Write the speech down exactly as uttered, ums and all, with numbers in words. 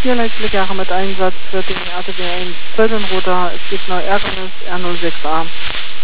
Hier Leitblickjahre mit Einsatz für den R T W eins Zöllenroter. Es gibt neu Ärgernis R null sechs A.